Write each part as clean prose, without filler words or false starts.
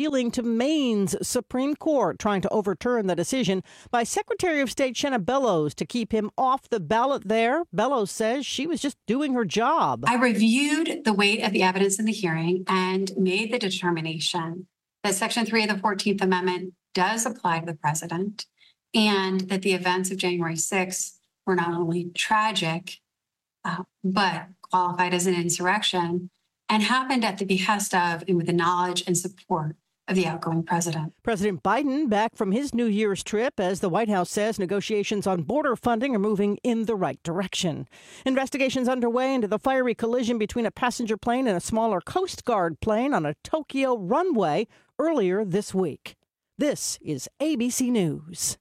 appealing to Maine's Supreme Court, trying to overturn the decision by Secretary of State Shenna Bellows to keep him off the ballot there. Bellows says she was just doing her job. I reviewed the weight of the evidence in the hearing and made the determination that Section 3 of the 14th Amendment does apply to the president, and that the events of January 6th were not only tragic, but qualified as an insurrection and happened at the behest of and with the knowledge and support of the outgoing president. President Biden back from his New Year's trip as the White House says negotiations on border funding are moving in the right direction. Investigations underway into the fiery collision between a passenger plane and a smaller Coast Guard plane on a Tokyo runway earlier this week. This is ABC News.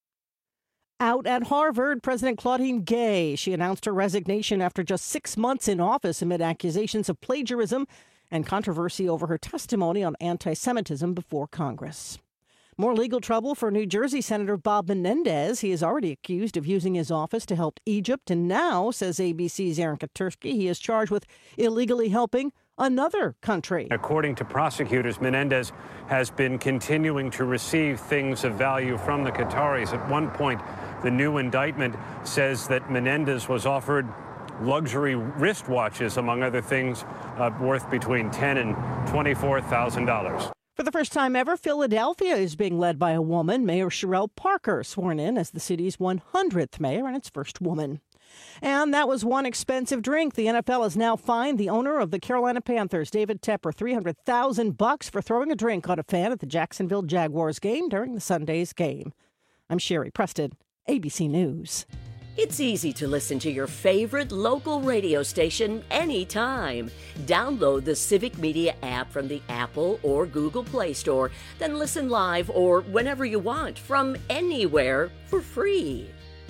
Out at Harvard, President Claudine Gay. She announced her resignation after just 6 months in office amid accusations of plagiarism and controversy over her testimony on anti-Semitism before Congress. More legal trouble for New Jersey Senator Bob Menendez. He is already accused of using his office to help Egypt. And now, says ABC's Aaron Katursky, he is charged with illegally helping another country. According to prosecutors, Menendez has been continuing to receive things of value from the Qataris. At one point, the new indictment says that Menendez was offered luxury wristwatches, among other things, worth between $10,000 and $24,000. For the first time ever, Philadelphia is being led by a woman, Mayor Sherelle Parker, sworn in as the city's 100th mayor and its first woman. And that was one expensive drink. The NFL has now fined the owner of the Carolina Panthers, David Tepper, $300,000 for throwing a drink on a fan at the Jacksonville Jaguars game during the Sunday's game. I'm Sherry Preston, ABC News. It's easy to listen to your favorite local radio station anytime. Download the Civic Media app from the Apple or Google Play Store, then listen live or whenever you want from anywhere for free.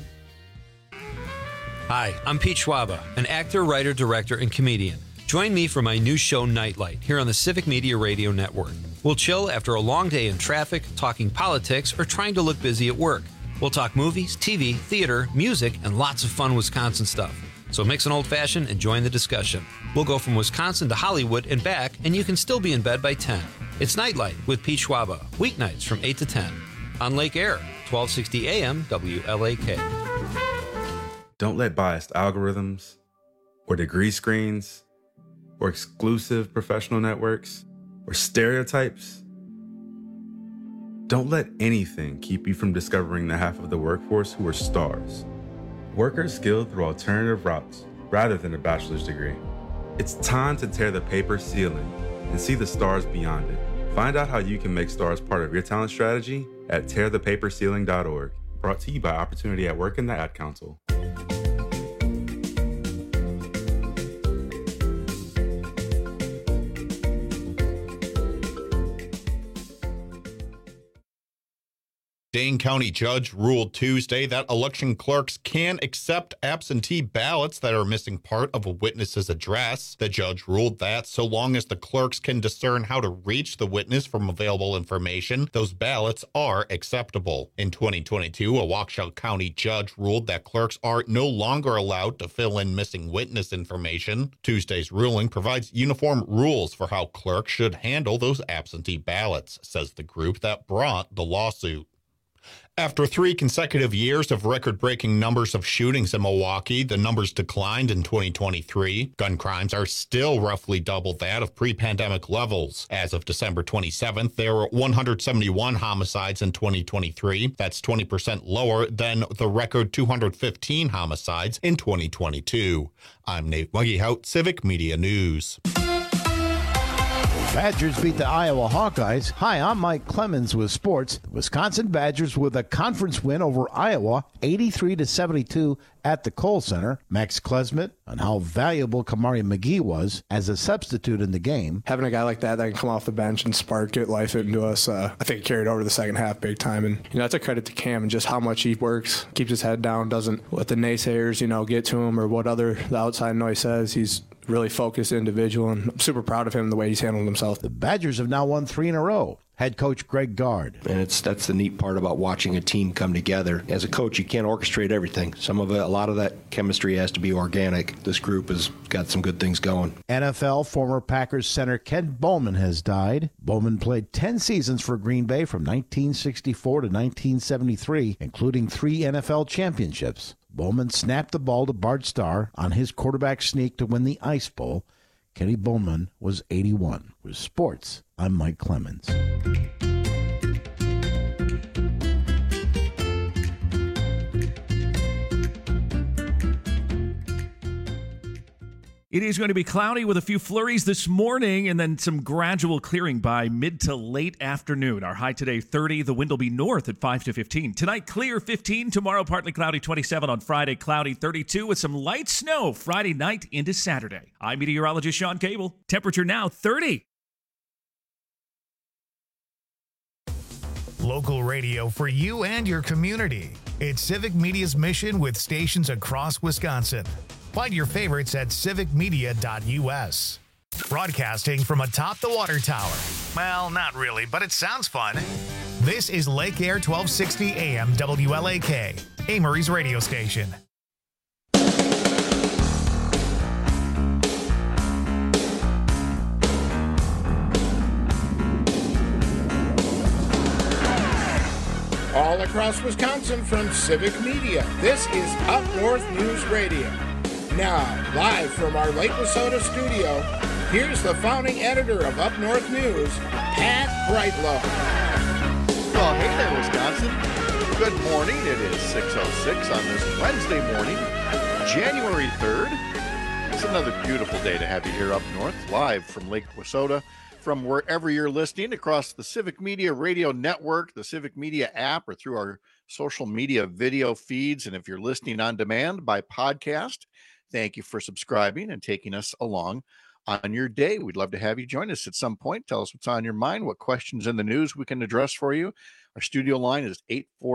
Hi, I'm Pete Schwaba, an actor, writer, director, and comedian. Join me for my new show, Nightlight, here on the Civic Media Radio Network. We'll chill after a long day in traffic, talking politics, or trying to look busy at work. We'll talk movies, TV, theater, music, and lots of fun Wisconsin stuff. So mix an old-fashioned and join the discussion. We'll go from Wisconsin to Hollywood and back, and you can still be in bed by 10. It's Nightlight with Pete Schwaba, weeknights from 8 to 10. On Lake Air, 1260 AM WLAK. Don't let biased algorithms or degree screens or exclusive professional networks or stereotypes, don't let anything keep you from discovering the half of the workforce who are stars. Workers skilled through alternative routes rather than a bachelor's degree. It's time to tear the paper ceiling and see the stars beyond it. Find out how you can make stars part of your talent strategy at tearthepaperceiling.org. Brought to you by Opportunity at Work and the Ad Council. Dane County judge ruled Tuesday that election clerks can accept absentee ballots that are missing part of a witness's address. The judge ruled that so long as the clerks can discern how to reach the witness from available information, those ballots are acceptable. In 2022, a Waukesha County judge ruled that clerks are no longer allowed to fill in missing witness information. Tuesday's ruling provides uniform rules for how clerks should handle those absentee ballots, says the group that brought the lawsuit. After 3 consecutive years of record-breaking numbers of shootings in Milwaukee, the numbers declined in 2023. Gun crimes are still roughly double that of pre-pandemic levels. As of December 27th, there were 171 homicides in 2023. That's 20% lower than the record 215 homicides in 2022. I'm Nate Muggyhout, Civic Media News. Badgers beat the Iowa Hawkeyes. Hi, I'm Mike Clemens with sports. The Wisconsin Badgers with a conference win over Iowa, 83-72 at the Kohl Center. Max Klesmit on how valuable Kamari McGee was as a substitute in the game. Having a guy like that can come off the bench and spark it, life into us, I think it carried over the second half big time. And, that's a credit to Cam and just how much he works, keeps his head down, doesn't let the naysayers, get to him or what the outside noise says. He's really focused individual, and I'm super proud of him the way he's handled himself. The Badgers have now won 3 in a row. Head coach Greg Gard. And that's the neat part about watching a team come together. As a coach, you can't orchestrate everything. A lot of that chemistry has to be organic. This group has got some good things going. NFL former Packers center Ken Bowman has died. Bowman played 10 seasons for Green Bay from 1964 to 1973, including 3 NFL championships. Bowman snapped the ball to Bart Starr on his quarterback sneak to win the Ice Bowl. Kenny Bowman was 81. With sports, I'm Mike Clemens. It is going to be cloudy with a few flurries this morning and then some gradual clearing by mid to late afternoon. Our high today, 30. The wind will be north at 5 to 15. Tonight, clear, 15. Tomorrow, partly cloudy, 27. On Friday, cloudy, 32 with some light snow Friday night into Saturday. I'm meteorologist Sean Cable. Temperature now, 30. Local radio for you and your community. It's Civic Media's mission with stations across Wisconsin. Find your favorites at civicmedia.us. Broadcasting from atop the water tower. Well, not really, but it sounds fun. This is Lake Air 1260 AM WLAK, Amory's radio station. All across Wisconsin from Civic Media, this is Up North News Radio. Now, live from our Lake Wissota studio, here's the founding editor of Up North News, Pat Brightlow. Well, hey there, Wisconsin. Good morning. It is 6:06 on this Wednesday morning, January 3rd. It's another beautiful day to have you here up north, live from Lake Wissota, from wherever you're listening across the Civic Media Radio Network, the Civic Media app, or through our social media video feeds. And if you're listening on demand by podcast, thank you for subscribing and taking us along on your day. We'd love to have you join us at some point. Tell us what's on your mind, what questions in the news we can address for you. Our studio line is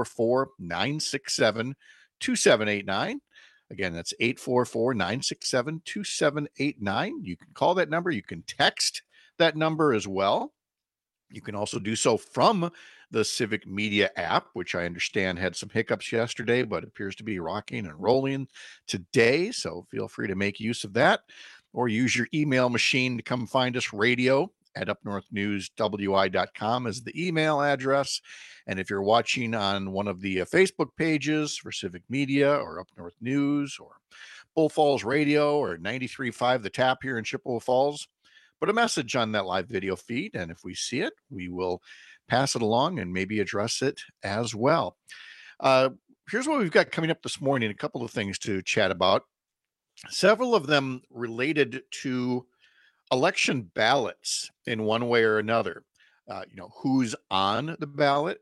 844-967-2789. Again, that's 844-967-2789. You can call that number. You can text that number as well. You can also do so from the Civic Media app, which I understand had some hiccups yesterday, but appears to be rocking and rolling today. So feel free to make use of that, or use your email machine to come find us. Radio at upnorthnewswi.com is the email address. And if you're watching on one of the Facebook pages for Civic Media or Up North News or Bull Falls Radio or 93.5 The Tap here in Chippewa Falls, put a message on that live video feed, and if we see it, we will pass it along and maybe address it as well. Here's what we've got coming up this morning, a couple of things to chat about. Several of them related to election ballots in one way or another. Who's on the ballot,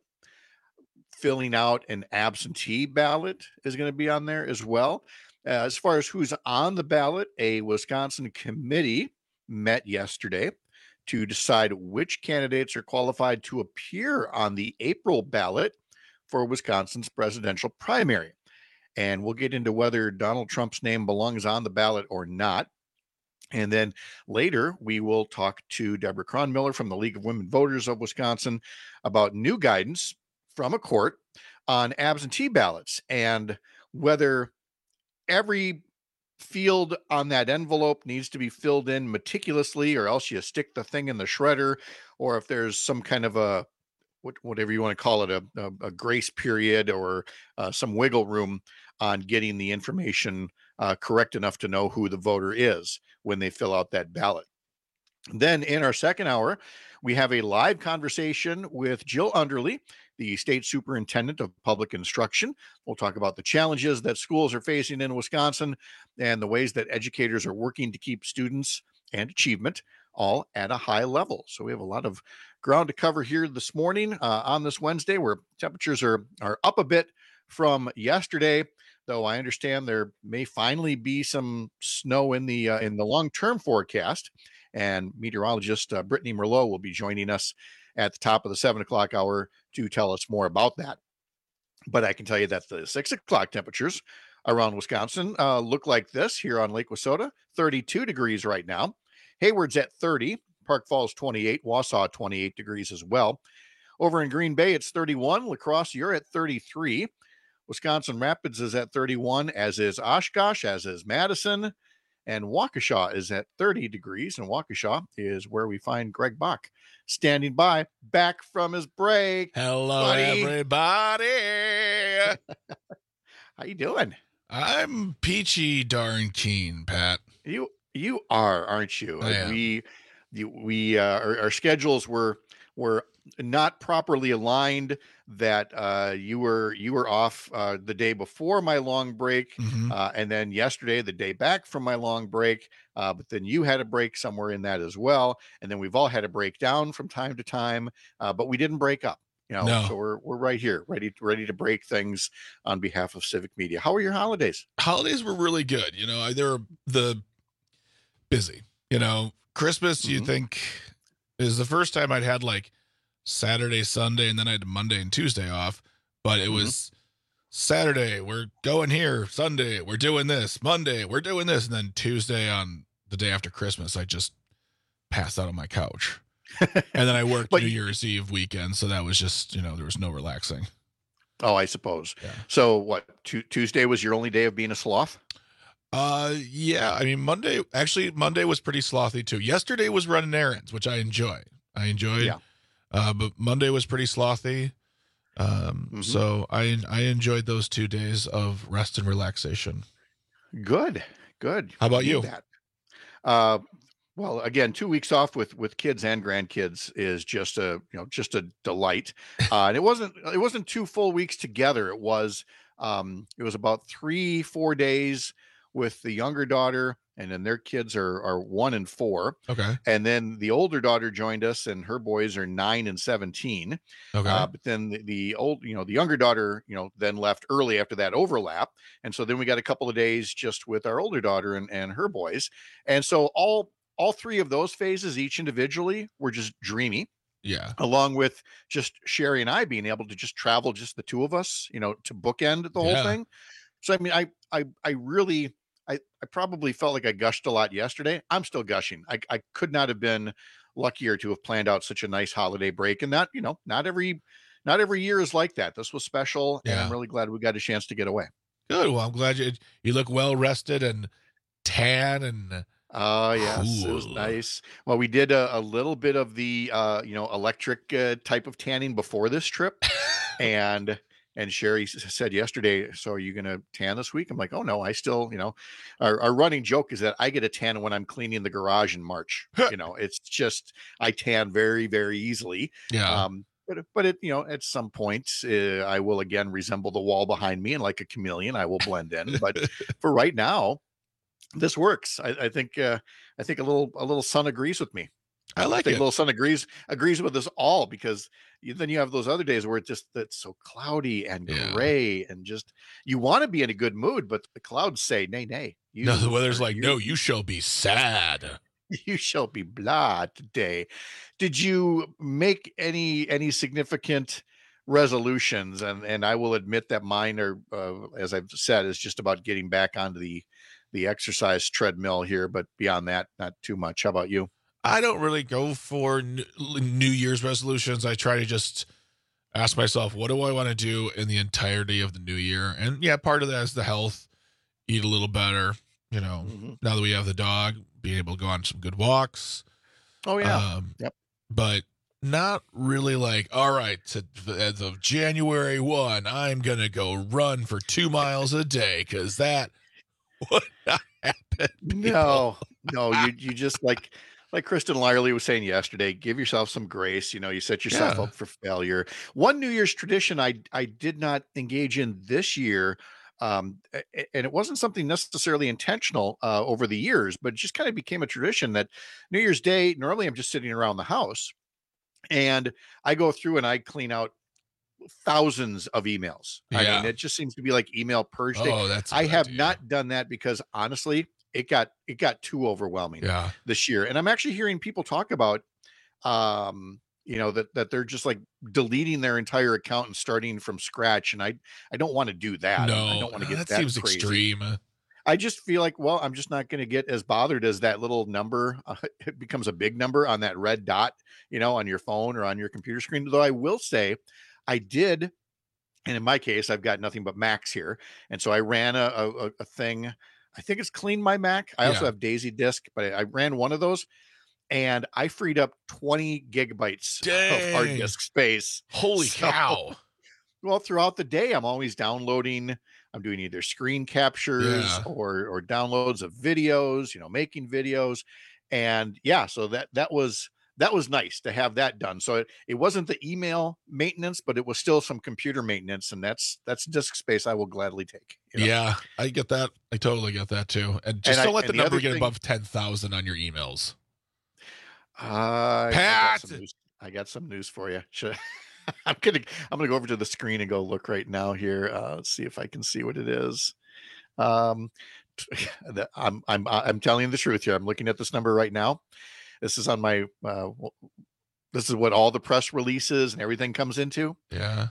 filling out an absentee ballot is going to be on there as well. As far as who's on the ballot, a Wisconsin committee met yesterday to decide which candidates are qualified to appear on the April ballot for Wisconsin's presidential primary. And we'll get into whether Donald Trump's name belongs on the ballot or not. And then later, we will talk to Deborah Cronmiller from the League of Women Voters of Wisconsin about new guidance from a court on absentee ballots and whether every field on that envelope needs to be filled in meticulously, or else you stick the thing in the shredder, or if there's some kind of a whatever you want to call it, a grace period or some wiggle room on getting the information correct enough to know who the voter is when they fill out that ballot. Then in our second hour, we have a live conversation with Jill Underly, the state superintendent of public instruction. We'll talk about the challenges that schools are facing in Wisconsin and the ways that educators are working to keep students and achievement all at a high level. So we have a lot of ground to cover here this morning on this Wednesday, where temperatures are up a bit from yesterday, though I understand there may finally be some snow in the long-term forecast. And meteorologist Brittany Merlot will be joining us at the top of the 7 o'clock hour to tell us more about that. But I can tell you that the 6 o'clock temperatures around Wisconsin look like this here on Lake Wissota, 32 degrees right now. Hayward's at 30, Park Falls 28, Wausau 28 degrees as well. Over in Green Bay, it's 31. La Crosse, you're at 33. Wisconsin Rapids is at 31, as is Oshkosh, as is Madison. And Waukesha is at 30 degrees. And Waukesha is where we find Greg Bach standing by, back from his break. Hello, everybody. How you doing? I'm peachy darn keen, Pat. You are, aren't you? I am. Our schedules were not properly aligned. That you were off the day before my long break, and then yesterday the day back from my long break. But then you had a break somewhere in that as well, and then we've all had a breakdown from time to time. But we didn't break up. No. So we're right here, ready to break things on behalf of Civic Media. How were your holidays? Holidays were really good. They were busy. Christmas, you think, is the first time I'd had like Saturday, Sunday, and then I had Monday and Tuesday off. But it was Saturday, we're going here. Sunday, we're doing this. Monday, we're doing this. And then Tuesday, on the day after Christmas, I just passed out on my couch. And then I worked New Year's Eve weekend, so that was just, there was no relaxing. Oh, I suppose. Yeah. So what, Tuesday was your only day of being a sloth? Yeah. I mean, Monday was pretty slothy too. Yesterday was running errands, which I enjoyed. Yeah. But Monday was pretty slothy. So I enjoyed those 2 days of rest and relaxation. Good. How about you? That. Well, again, 2 weeks off with kids and grandkids is just a delight. And it wasn't 2 full weeks together. It was about 3-4 days with the younger daughter, and then their kids are 1 and 4. Okay. And then the older daughter joined us, and her boys are 9 and 17. Okay. But then the younger daughter, then left early after that overlap. And so then we got a couple of days just with our older daughter and her boys. And so all 3 of those phases, each individually, were just dreamy. Yeah. Along with just Sherry and I being able to just travel, just the 2 of us, to bookend the whole thing. So, I mean, I probably felt like I gushed a lot yesterday. I'm still gushing. I could not have been luckier to have planned out such a nice holiday break. And that, not every year is like that. This was special. Yeah. And I'm really glad we got a chance to get away. Good. Well, I'm glad you look well rested and tan and. Oh, yes. Cool. It was nice. Well, we did a little bit of the, electric type of tanning before this trip. And Sherry said yesterday, so are you going to tan this week? I'm like, oh, no, I still, our running joke is that I get a tan when I'm cleaning the garage in March. It's just, I tan very, very easily. Yeah. But it, at some point, I will again resemble the wall behind me, and like a chameleon, I will blend in. But for right now, this works. I think a little sun agrees with me. I like it. A little sun agrees with us all, because then you have those other days where it's so cloudy and gray, and just you want to be in a good mood, but the clouds say nay. No, the weather's like, no, you shall be sad. You shall be blah today. Did you make any significant resolutions? And I will admit that mine are, as I've said, is just about getting back onto the exercise treadmill here. But beyond that, not too much. How about you? I don't really go for New Year's resolutions. I try to just ask myself, what do I want to do in the entirety of the new year? And yeah, part of that is the health, eat a little better, now that we have the dog, being able to go on some good walks. Oh, yeah. Yep. But not really like, all right, as of January 1, I'm going to go run for 2 miles a day, because that would not happen. No, you just like Kristen Lyerly was saying yesterday, give yourself some grace. You set yourself up for failure. One New Year's tradition I did not engage in this year, and it wasn't something necessarily intentional over the years, but it just kind of became a tradition that New Year's Day, normally I'm just sitting around the house, and I go through and I clean out thousands of emails. Yeah. I mean, it just seems to be like email purge day. Oh, that's I have not done that because honestly, it got too overwhelming this year. And I'm actually hearing people talk about, that they're just like deleting their entire account and starting from scratch. And I don't want to do that. No, I don't want to get that that seems crazy. extreme. I just feel like, well, I'm just not going to get as bothered as that little number. It becomes a big number on that red dot, on your phone or on your computer screen. Though I will say I did. And in my case, I've got nothing but Macs here. And so I ran a thing. I think it's Clean My Mac. I also have Daisy Disk, but I ran one of those and I freed up 20 gigabytes of hard disk space. Holy cow. Well, throughout the day, I'm always downloading. I'm doing either screen captures or downloads of videos, making videos. And so that was nice to have that done. So it wasn't the email maintenance, but it was still some computer maintenance. And that's disk space I will gladly take. Yeah, I get that. I totally get that too. And just don't let the number get above 10,000 on your emails. Pat, I got some news for you. I'm gonna go over to the screen and go look right now here. Let's see if I can see what it is. I'm telling you the truth here. I'm looking at this number right now. This is on my. This is what all the press releases and everything comes into. Yeah,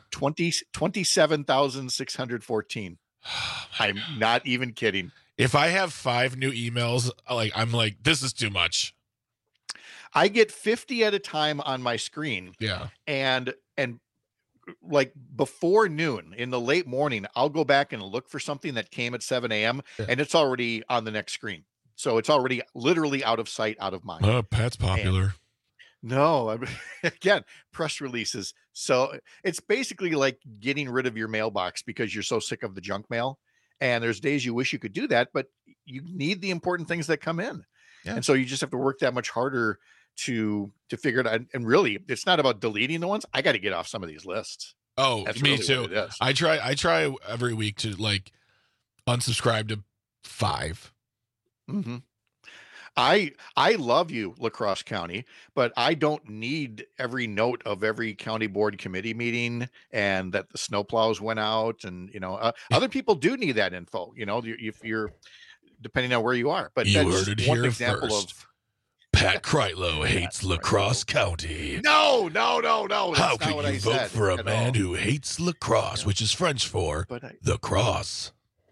27,614. I'm not even kidding. If I have 5 new emails, I'm like, this is too much. I get 50 at a time on my screen. Yeah. And like before noon in the late morning, I'll go back and look for something that came at 7 a.m. and it's already on the next screen. So it's already literally out of sight, out of mind. Pat's popular. Again, press releases. So it's basically like getting rid of your mailbox because you're so sick of the junk mail. And there's days you wish you could do that, but you need the important things that come in. Yeah. And so you just have to work that much harder to figure it out. And really, it's not about deleting the ones. I got to get off some of these lists. Oh, That's me really too. what it is. I try every week to unsubscribe to 5. Mm-hmm. I love you, La Crosse County, but I don't need every note of every county board committee meeting and that the snowplows went out. And, other people do need that info, if you're depending on where you are. But you that's heard it one here example first. of Pat Kreitlow hates La Crosse County. No. How can you vote for a man who hates La Crosse, which is French for the cross?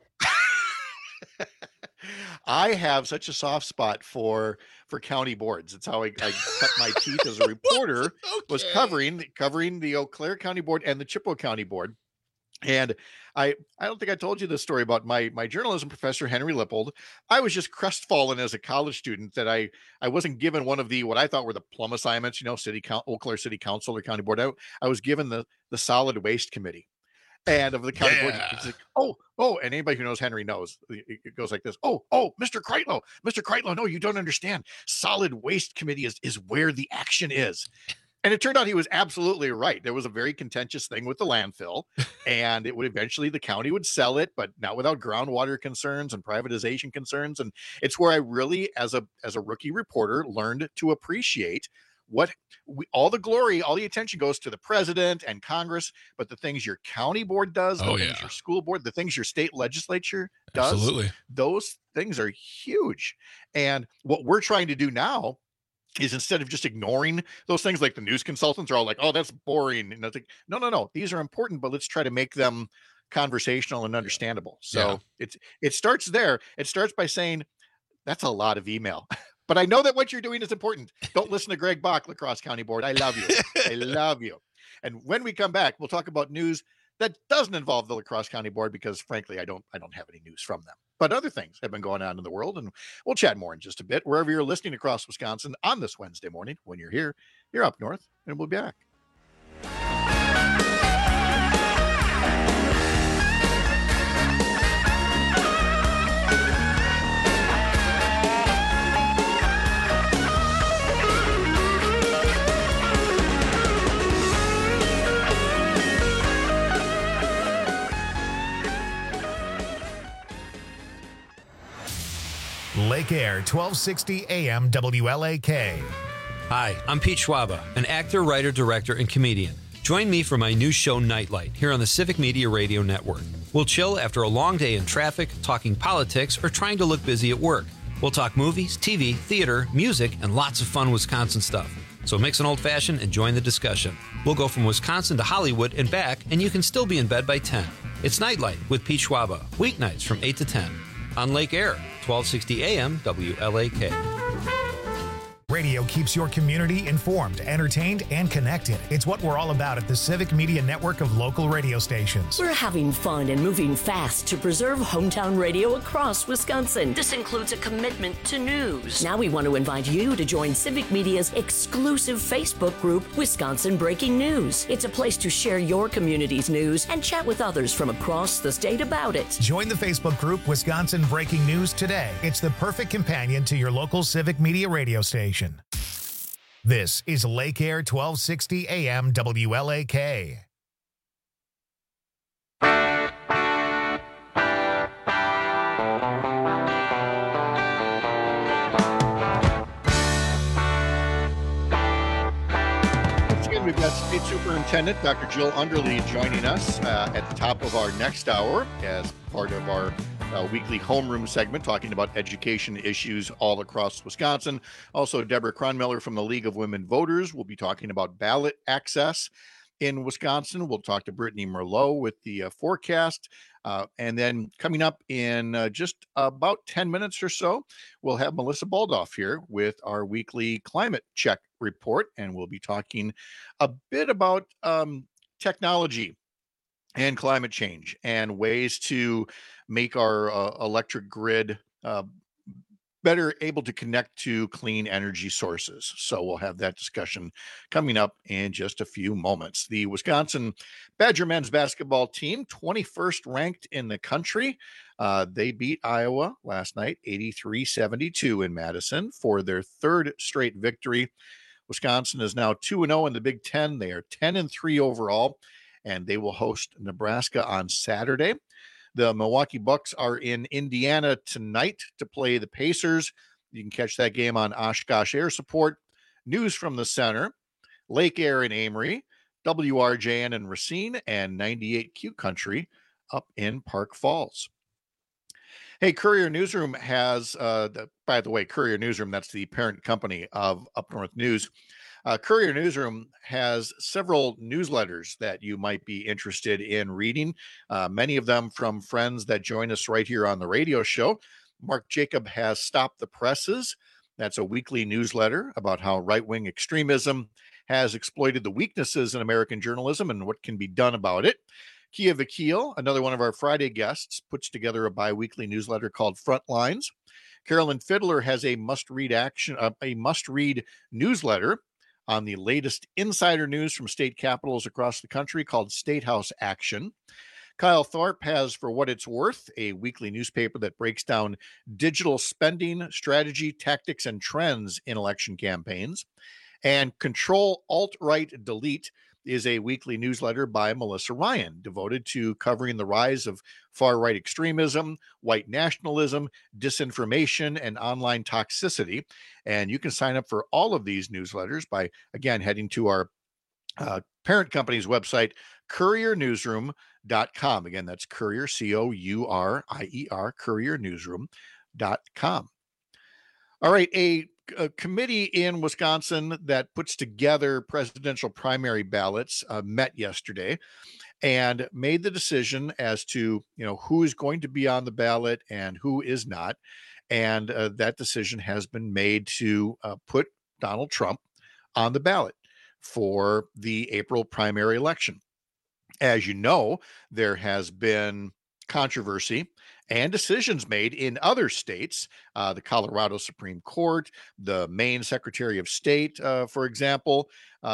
I have such a soft spot for county boards. It's how I cut my teeth as a reporter. Was covering the Eau Claire County Board and the Chippewa County Board. And I don't think I told you this story about my journalism professor, Henry Lippold. I was just crestfallen as a college student that I wasn't given one of the what I thought were the plum assignments, Eau Claire City Council or County Board. I was given the solid waste committee. And of the county board, it's like, oh, and anybody who knows Henry knows it goes like this. Oh, Mr. Kreitlow, no, you don't understand. Solid waste committee is where the action is. And it turned out he was absolutely right. There was a very contentious thing with the landfill, and it would eventually the county would sell it, but not without groundwater concerns and privatization concerns. And it's where I really, as a rookie reporter, learned to appreciate all the glory, all the attention goes to the president and Congress, but the things your county board does, things your school board, the things your state legislature does, absolutely, those things are huge. And what we're trying to do now is instead of just ignoring those things, like the news consultants are all like, oh, that's boring. And it's like, no, these are important, but let's try to make them conversational and understandable. So it starts there. It starts by saying, that's a lot of email. But I know that what you're doing is important. Don't listen to Greg Bach, La Crosse County Board. I love you. I love you. And when we come back, we'll talk about news that doesn't involve the La Crosse County Board because, frankly, I don't have any news from them. But other things have been going on in the world, and we'll chat more in just a bit. Wherever you're listening across Wisconsin on this Wednesday morning, when you're here, you're up north, and we'll be back. Lake Air, 1260 AM WLAK. Hi, I'm Pete Schwaba, an actor, writer, director, and comedian. Join me for my new show, Nightlight, here on the Civic Media Radio Network. We'll chill after a long day in traffic, talking politics, or trying to look busy at work. We'll talk movies, TV, theater, music, and lots of fun Wisconsin stuff. So mix an old-fashioned and join the discussion. We'll go from Wisconsin to Hollywood and back, and you can still be in bed by 10. It's Nightlight with Pete Schwaba, weeknights from 8 to 10. on Lake Air, 1260 AM WLAK. Radio keeps your community informed, entertained, and connected. It's what we're all about at the Civic Media Network of local radio stations. We're having fun and moving fast to preserve hometown radio across Wisconsin. This includes a commitment to news. Now we want to invite you to join Civic Media's exclusive Facebook group, Wisconsin Breaking News. It's a place to share your community's news and chat with others from across the state about it. Join the Facebook group Wisconsin Breaking News today. It's the perfect companion to your local Civic Media radio station. This is Lake Air 1260 AM WLAK. Once again, we've got State Superintendent Dr. Jill Underly joining us at the top of our next hour as part of our weekly homeroom segment, talking about education issues all across Wisconsin. Also, Deborah Cronmiller from the League of Women Voters will be talking about ballot access in Wisconsin. We'll talk to Brittany Merlot with the forecast. And then coming up in just about 10 minutes or so, we'll have Melissa Baldoff here with our weekly climate check report. And we'll be talking a bit about technology and climate change and ways to make our electric grid better able to connect to clean energy sources. So we'll have that discussion coming up in just a few moments. The Wisconsin Badger men's basketball team, 21st ranked in the country. They beat Iowa last night, 83-72 in Madison for their third straight victory. Wisconsin is now 2-0 in the Big Ten. They are 10-3 overall, and they will host Nebraska on Saturday. The Milwaukee Bucks are in Indiana tonight to play the Pacers. You can catch that game on Oshkosh Air Support. News from the Center, Lake Air in Amory, WRJN in Racine, and 98Q Country up in Park Falls. Hey, Courier Newsroom has, by the way, Courier Newsroom, that's the parent company of Up North News. Courier Newsroom has several newsletters that you might be interested in reading, many of them from friends that join us right here on the radio show. Mark Jacob has Stop the Presses. That's a weekly newsletter about how right-wing extremism has exploited the weaknesses in American journalism and what can be done about it. Kia Vakil, another one of our Friday guests, puts together a bi-weekly newsletter called Frontlines. Carolyn Fiddler has a must-read newsletter on the latest insider news from state capitals across the country called State House Action. Kyle Thorpe has For What It's Worth, a weekly newspaper that breaks down digital spending, strategy, tactics, and trends in election campaigns. And Control, Alt, Right, Delete is a weekly newsletter by Melissa Ryan, devoted to covering the rise of far-right extremism, white nationalism, disinformation, and online toxicity. And you can sign up for all of these newsletters by, again, heading to our parent company's website, couriernewsroom.com. Again, that's Courier, C-O-U-R-I-E-R, couriernewsroom.com. All right, a committee in Wisconsin that puts together presidential primary ballots met yesterday and made the decision as to, who is going to be on the ballot and who is not. And that decision has been made to put Donald Trump on the ballot for the April primary election. As you know, there has been controversy and decisions made in other states, the Colorado Supreme Court, the Maine Secretary of State, for example,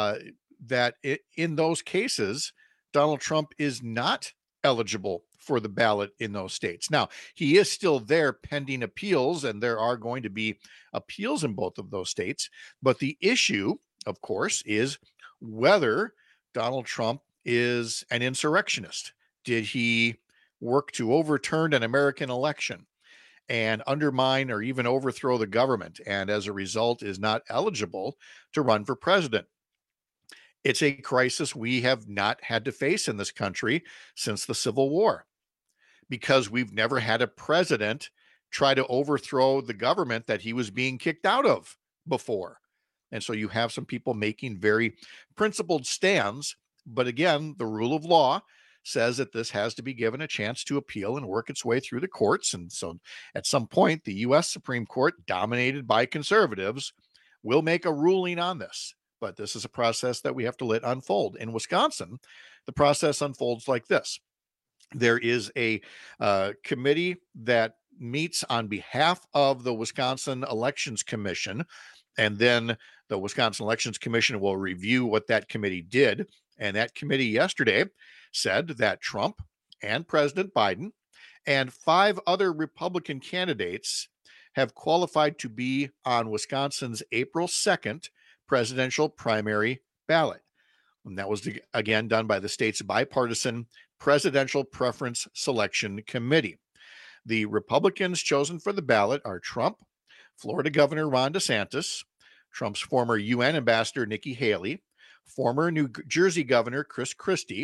that in those cases, Donald Trump is not eligible for the ballot in those states. Now, he is still there pending appeals, and there are going to be appeals in both of those states. But the issue, of course, is whether Donald Trump is an insurrectionist. Did he work to overturn an American election and undermine or even overthrow the government, and as a result is not eligible to run for president? It's a crisis we have not had to face in this country since the Civil War, because we've never had a president try to overthrow the government that he was being kicked out of before. And so you have some people making very principled stands. But again, the rule of law says that this has to be given a chance to appeal and work its way through the courts. And so at some point, the U.S. Supreme Court, dominated by conservatives, will make a ruling on this. But this is a process that we have to let unfold. In Wisconsin, the process unfolds like this. There is a committee that meets on behalf of the Wisconsin Elections Commission, and then the Wisconsin Elections Commission will review what that committee did. And that committee yesterday said that Trump and President Biden and 5 other Republican candidates have qualified to be on Wisconsin's April 2nd presidential primary ballot. And that was, again, done by the state's bipartisan Presidential Preference Selection Committee. The Republicans chosen for the ballot are Trump, Florida Governor Ron DeSantis, Trump's former UN Ambassador Nikki Haley, former New Jersey Governor Chris Christie,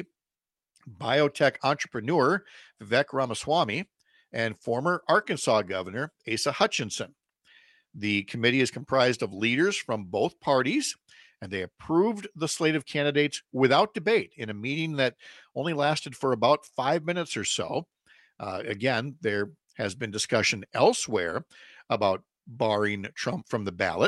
biotech entrepreneur Vivek Ramaswamy, and former Arkansas Governor Asa Hutchinson. The committee is comprised of leaders from both parties, and they approved the slate of candidates without debate in a meeting that only lasted for about 5 minutes or so. Again, there has been discussion elsewhere about barring Trump from the ballot.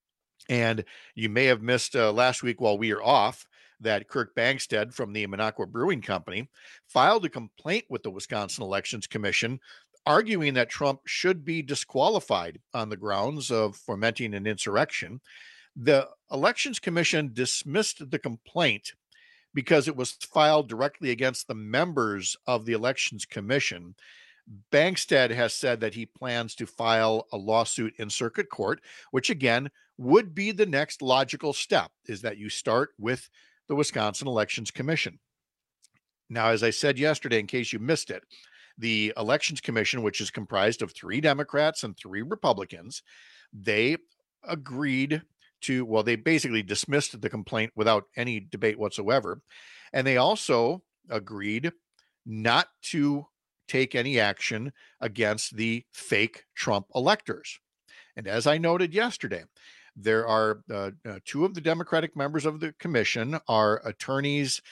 And you may have missed last week while we were off that Kirk Bangstad from the Minocqua Brewing Company filed a complaint with the Wisconsin Elections Commission, arguing that Trump should be disqualified on the grounds of fomenting an insurrection. The Elections Commission dismissed the complaint because it was filed directly against the members of the Elections Commission. Bangstad has said that he plans to file a lawsuit in circuit court, which again would be the next logical step, is that you start with the Wisconsin Elections Commission. Now, as I said yesterday, in case you missed it, the Elections Commission, which is comprised of 3 Democrats and 3 Republicans, they agreed to, well, they basically dismissed the complaint without any debate whatsoever. And they also agreed not to take any action against the fake Trump electors. And as I noted yesterday, there are 2 of the Democratic members of the commission are attorneys,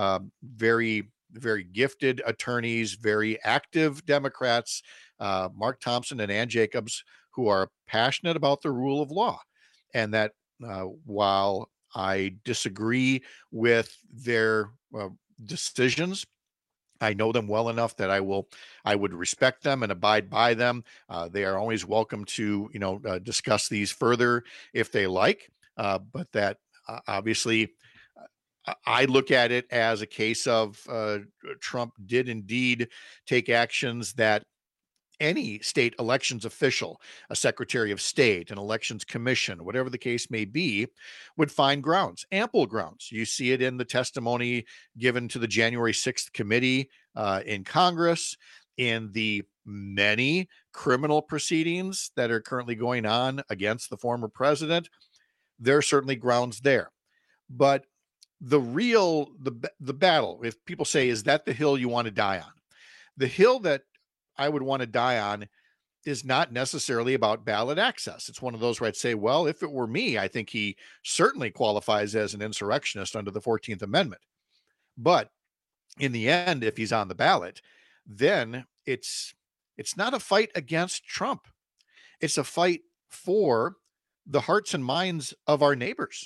very, very gifted attorneys, very active Democrats, Mark Thompson and Ann Jacobs, who are passionate about the rule of law. And that while I disagree with their decisions, I know them well enough that I would respect them and abide by them. They are always welcome to, discuss these further if they like. But that obviously, I look at it as a case of Trump did indeed take actions that any state elections official, a secretary of state, an elections commission, whatever the case may be, would find grounds, ample grounds. You see it in the testimony given to the January 6th committee in Congress, in the many criminal proceedings that are currently going on against the former president. There are certainly grounds there. But the battle, if people say, is that the hill you want to die on? The hill that I would want to die on is not necessarily about ballot access. It's one of those where I'd say, well, if it were me, I think he certainly qualifies as an insurrectionist under the 14th Amendment. But in the end, if he's on the ballot, then it's not a fight against Trump. It's a fight for the hearts and minds of our neighbors,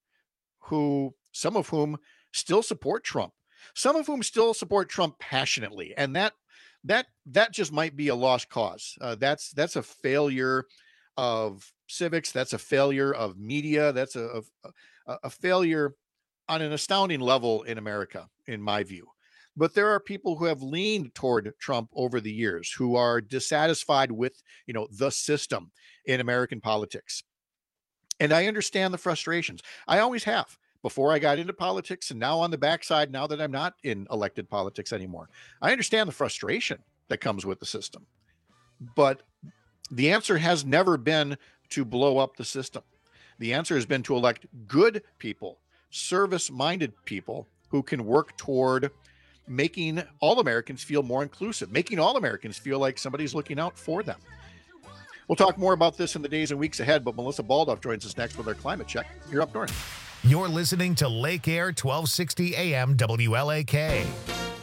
some of whom still support Trump, some of whom still support Trump passionately. And that just might be a lost cause. That's a failure of civics. That's a failure of media. That's a failure on an astounding level in America, in my view. But there are people who have leaned toward Trump over the years, who are dissatisfied with, the system in American politics. And I understand the frustrations. I always have. Before I got into politics, and now on the backside, now that I'm not in elected politics anymore, I understand the frustration that comes with the system. But the answer has never been to blow up the system. The answer has been to elect good people, service-minded people who can work toward making all Americans feel more inclusive, making all Americans feel like somebody's looking out for them. We'll talk more about this in the days and weeks ahead, but Melissa Baldoff joins us next with our climate check here up north. You're listening to Lake Air 1260 AM WLAK.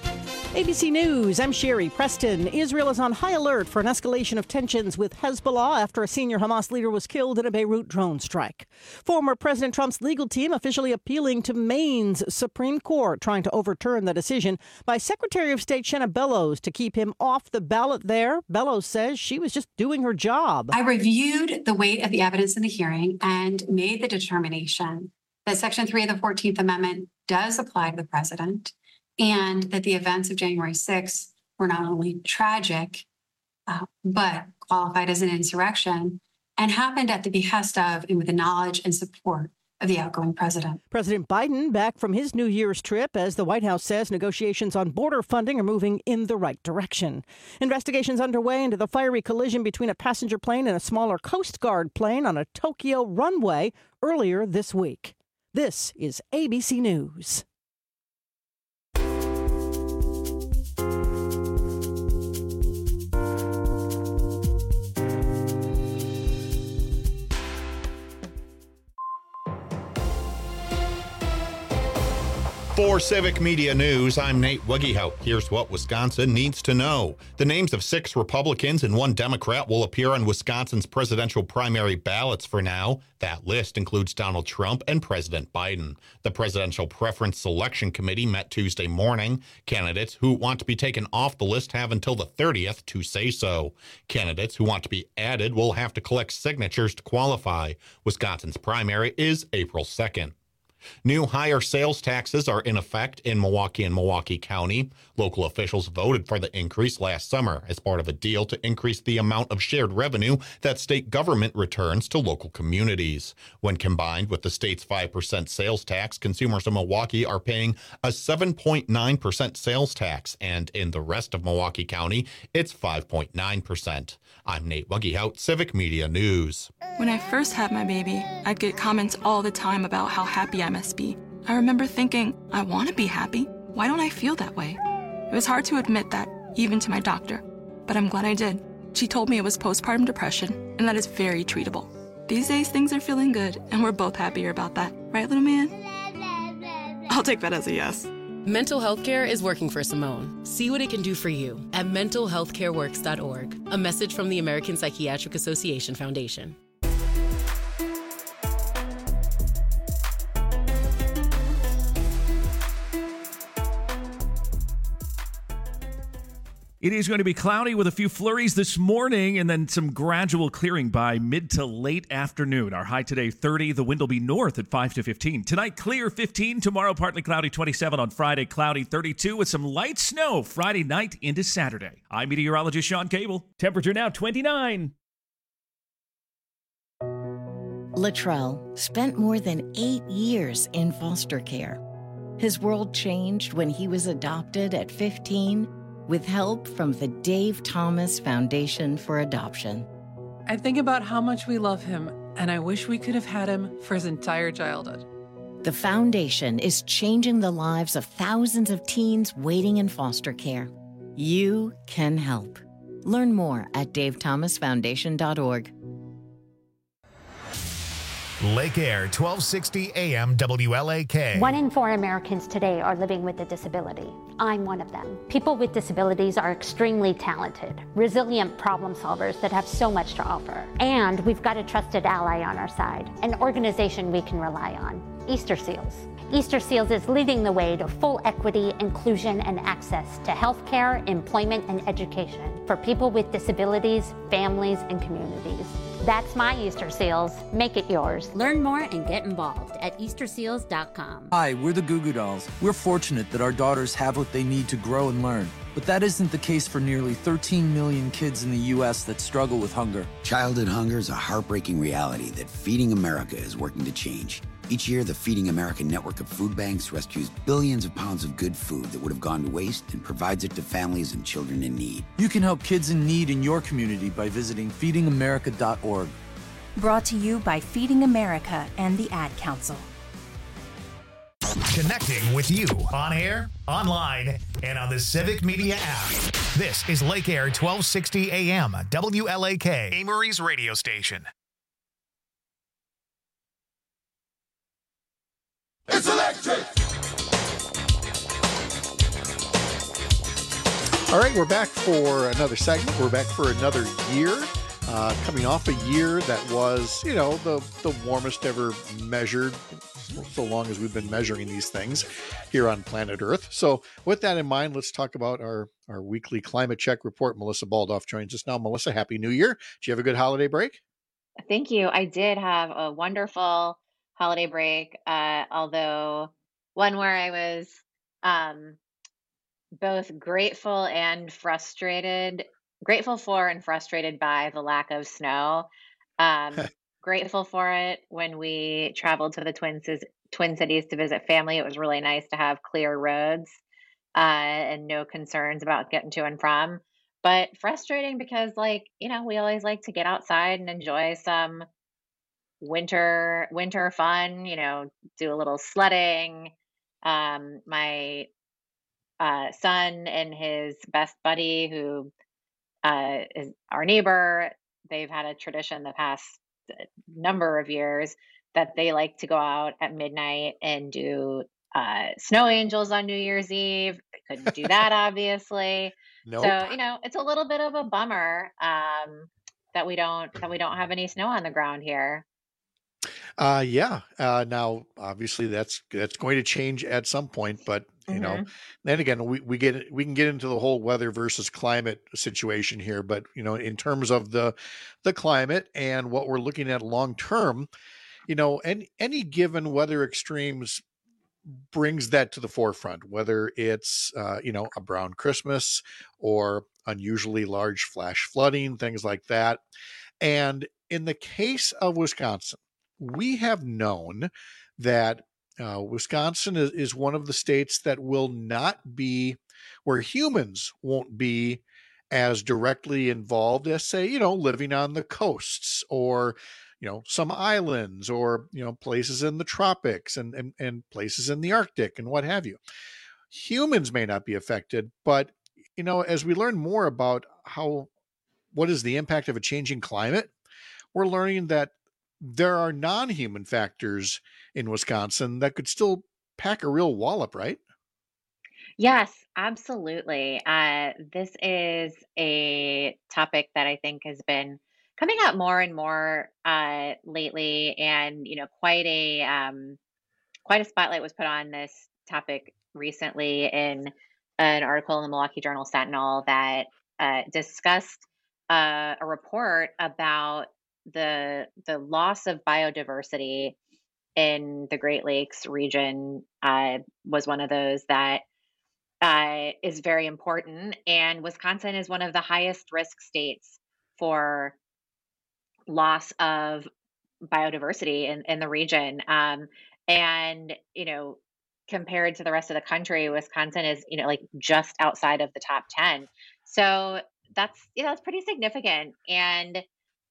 ABC News, I'm Sherry Preston. Israel is on high alert for an escalation of tensions with Hezbollah after a senior Hamas leader was killed in a Beirut drone strike. Former President Trump's legal team officially appealing to Maine's Supreme Court, trying to overturn the decision by Secretary of State Shenna Bellows to keep him off the ballot there. Bellows says she was just doing her job. I reviewed the weight of the evidence in the hearing and made the determination that Section 3 of the 14th Amendment does apply to the president, and that the events of January 6th were not only tragic, but qualified as an insurrection and happened at the behest of and with the knowledge and support of the outgoing president. President Biden back from his New Year's trip as the White House says negotiations on border funding are moving in the right direction. Investigations underway into the fiery collision between a passenger plane and a smaller Coast Guard plane on a Tokyo runway earlier this week. This is ABC News. For Civic Media News, I'm Nate Wuggehout. Here's what Wisconsin needs to know. The names of 6 Republicans and 1 Democrat will appear on Wisconsin's presidential primary ballots for now. That list includes Donald Trump and President Biden. The Presidential Preference Selection Committee met Tuesday morning. Candidates who want to be taken off the list have until the 30th to say so. Candidates who want to be added will have to collect signatures to qualify. Wisconsin's primary is April 2nd. New higher sales taxes are in effect in Milwaukee and Milwaukee County. Local officials voted for the increase last summer as part of a deal to increase the amount of shared revenue that state government returns to local communities. When combined with the state's 5% sales tax, consumers in Milwaukee are paying a 7.9% sales tax, and in the rest of Milwaukee County, it's 5.9%. I'm Nate Wuggehout, Civic Media News. When I first had my baby, I'd get comments all the time about how happy I must be. I remember thinking, I want to be happy. Why don't I feel that way? It was hard to admit that, even to my doctor. But I'm glad I did. She told me it was postpartum depression, and that is very treatable. These days, things are feeling good, and we're both happier about that. Right, little man? I'll take that as a yes. Mental health care is working for Simone. See what it can do for you at mentalhealthcareworks.org. A message from the American Psychiatric Association Foundation. It is going to be cloudy with a few flurries this morning and then some gradual clearing by mid to late afternoon. Our high today, 30. The wind will be north at 5 to 15. Tonight, clear 15. Tomorrow, partly cloudy 27. On Friday, cloudy 32 with some light snow Friday night into Saturday. I'm meteorologist Sean Cable. Temperature now 29. Latrell spent more than 8 years in foster care. His world changed when he was adopted at 15 with help from the Dave Thomas Foundation for Adoption. I think about how much we love him, and I wish we could have had him for his entire childhood. The foundation is changing the lives of thousands of teens waiting in foster care. You can help. Learn more at davethomasfoundation.org. Lake Air, 1260 AM WLAK. 1 in 4 Americans today are living with a disability. I'm one of them. People with disabilities are extremely talented, resilient problem solvers that have so much to offer. And we've got a trusted ally on our side, an organization we can rely on, Easter Seals. Easter Seals is leading the way to full equity, inclusion, and access to healthcare, employment, and education for people with disabilities, families, and communities. That's my Easter Seals. Make it yours. Learn more and get involved at easterseals.com. Hi, we're the Goo Goo Dolls. We're fortunate that our daughters have what they need to grow and learn. But that isn't the case for nearly 13 million kids in the U.S. that struggle with hunger. Childhood hunger is a heartbreaking reality that Feeding America is working to change. Each year, the Feeding America network of food banks rescues billions of pounds of good food that would have gone to waste and provides it to families and children in need. You can help kids in need in your community by visiting feedingamerica.org. Brought to you by Feeding America and the Ad Council. Connecting with you on air, online, and on the Civic Media app. This is Lake Air 1260 AM, WLAK, Amory's radio station. It's electric. All right, we're back for another segment. We're back for another year, coming off a year that was, the warmest ever measured, so long as we've been measuring these things here on planet Earth. So with that in mind, let's talk about our weekly climate check report. Melissa Baldoff joins us now. Melissa, Happy New Year. Did you have a good holiday break? Thank you. I did have a wonderful holiday break, although one where I was both grateful for and frustrated by the lack of snow. Grateful for it when we traveled to the Twin Cities to visit family. It was really nice to have clear roads and no concerns about getting to and from. But frustrating because, we always like to get outside and enjoy some winter fun, do a little sledding. My son and his best buddy, who is our neighbor, they've had a tradition the past number of years that they like to go out at midnight and do snow angels on New Year's Eve. They couldn't do that, obviously. Nope. So, it's a little bit of a bummer that we don't have any snow on the ground here. Now, obviously, that's going to change at some point, but then again, we can get into the whole weather versus climate situation here. But in terms of the climate and what we're looking at long term, any given weather extremes brings that to the forefront, whether it's a brown Christmas or unusually large flash flooding, things like that. And in the case of Wisconsin, we have known that Wisconsin is one of the states that will not be, where humans won't be as directly involved as, say, living on the coasts or some islands or places in the tropics and places in the Arctic and what have you. Humans may not be affected, but as we learn more about what is the impact of a changing climate, we're learning that there are non-human factors in Wisconsin that could still pack a real wallop, right? Yes, absolutely. This is a topic that I think has been coming up more and more lately, and quite a spotlight was put on this topic recently in an article in the Milwaukee Journal Sentinel that discussed a report about the loss of biodiversity in the Great Lakes region. Was one of those that is very important, and Wisconsin is one of the highest risk states for loss of biodiversity in the region. And compared to the rest of the country, Wisconsin is just outside of the top 10. So that's pretty significant, and